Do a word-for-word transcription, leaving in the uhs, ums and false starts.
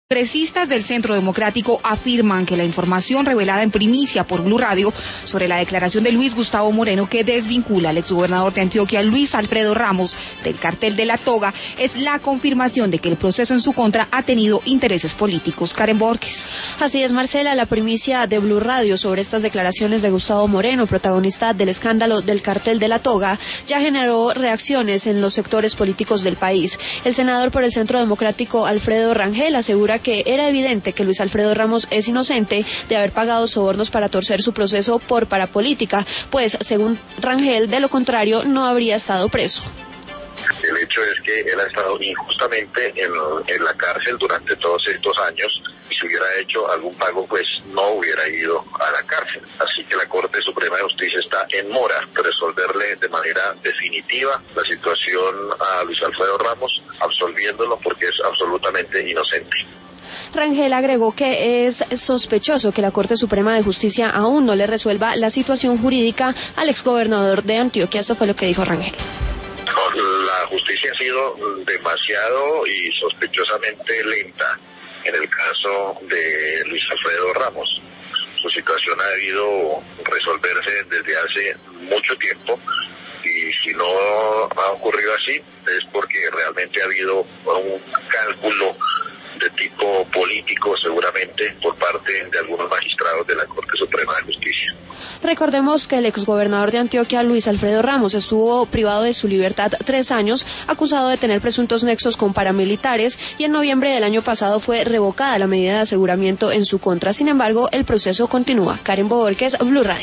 Congresistas del Centro Democrático afirman que la información revelada en primicia por Blue Radio sobre la declaración de Luis Gustavo Moreno que desvincula al exgobernador de Antioquia, Luis Alfredo Ramos, del cartel de La Toga, es la confirmación de que el proceso en su contra ha tenido intereses políticos. Karen Borges. Así es, Marcela, la primicia de Blue Radio sobre estas declaraciones de Gustavo Moreno, protagonista del escándalo del cartel de La Toga, ya generó reacciones en los sectores políticos del país. El senador por el Centro Democrático, Alfredo Rangel, asegura que era evidente que Luis Alfredo Ramos es inocente de haber pagado sobornos para torcer su proceso por parapolítica, pues, según Rangel, de lo contrario, no habría estado preso. El hecho es que él ha estado injustamente en, en la cárcel durante todos estos años, y si hubiera hecho algún pago, pues no hubiera ido a la cárcel. Así que la Corte Suprema de Justicia está en mora de resolverle de manera definitiva la situación a Luis Alfredo Ramos, absolviéndolo porque es absolutamente inocente. Rangel agregó que es sospechoso que la Corte Suprema de Justicia aún no le resuelva la situación jurídica al exgobernador de Antioquia. Esto fue lo que dijo Rangel. La justicia ha sido demasiado y sospechosamente lenta en el caso de Luis Alfredo Ramos. Su situación ha debido resolverse desde hace mucho tiempo, y si no ha ocurrido así es porque realmente ha habido un cálculo de tipo político, seguramente, por parte de algunos magistrados de la Corte Suprema de Justicia. Recordemos que el exgobernador de Antioquia, Luis Alfredo Ramos, estuvo privado de su libertad tres años, acusado de tener presuntos nexos con paramilitares, y en noviembre del año pasado fue revocada la medida de aseguramiento en su contra. Sin embargo, el proceso continúa. Karen Borges, Blue Radio.